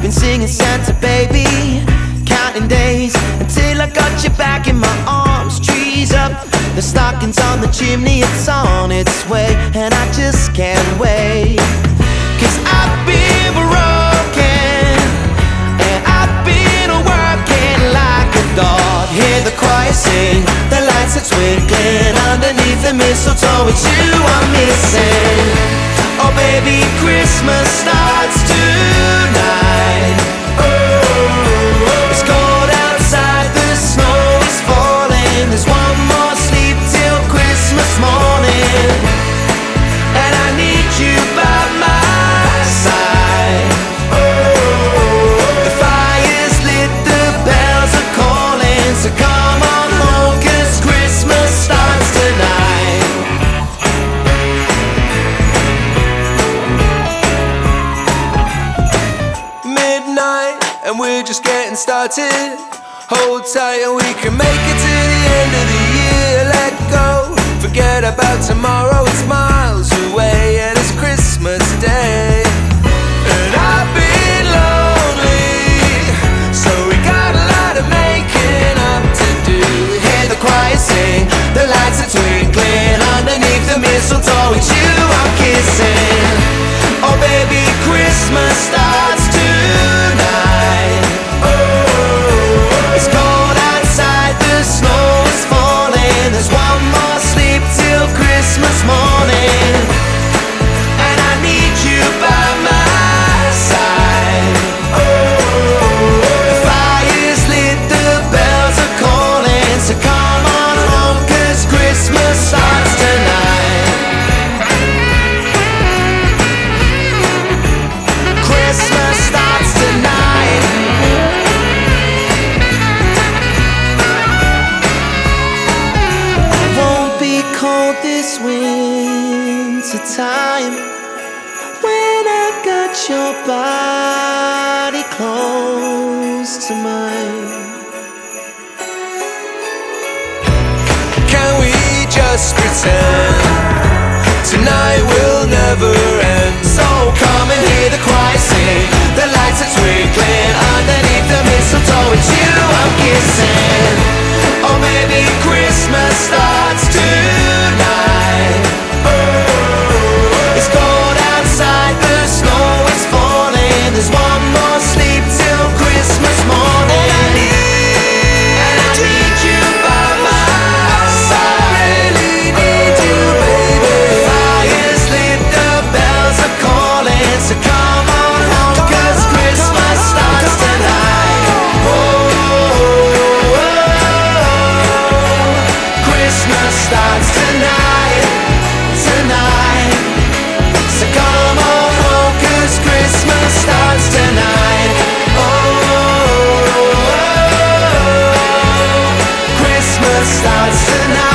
been singing Santa baby, counting days until I got you back in my arms. Trees up, the stockings on the chimney, it's on its way, and I just can't wait. 'Cause I've been broken, and I've been working like a dog. Hear the choir sing, the lights are twinkling underneath the mistletoe. It's you I'm missing. Oh baby, Christmas starts tonight. Oh, it's cold outside, the snow is falling. There's one more sleep till Christmas morning, and I need you by my side. Oh, the fire's lit, the bells are calling, so come on home, 'cause Christmas starts tonight. Midnight, and we're just getting started. Hold tight and we can make it to the end of the year. Let go, forget about tomorrow, it's miles away, and it's Christmas Day. And I've been lonely, so we got a lot of making up to do. Hear the choir sing, the lights are twinkling underneath the mistletoe. It's you I'm kissing. Oh baby, Christmas starts tonight. Oh, it's cold outside, the snow is falling. There's one more sleep till Christmas morning, and I need you by my side. Oh, the fire's lit, the bells are calling, so come on home, 'cause Christmas starts tonight. Christmas starts tonight. It won't be cold this winter time when I've got your body close to mine. Can we just pretend tonight will never end? So come and hear the choir sing, the lights are twinkling underneath the mistletoe. It's you I'm kissing. Oh baby, Christmas starts tonight. Oh, it's cold outside, the snow is falling. There's one more sleep till Christmas morning, and I need you by my side. I really need you, baby. The fire's lit, the bells are calling, so come on home, 'cause Christmas starts tonight. Oh, Christmas starts tonight, tonight. So come on home, 'cause Christmas starts tonight. Oh, Christmas starts tonight.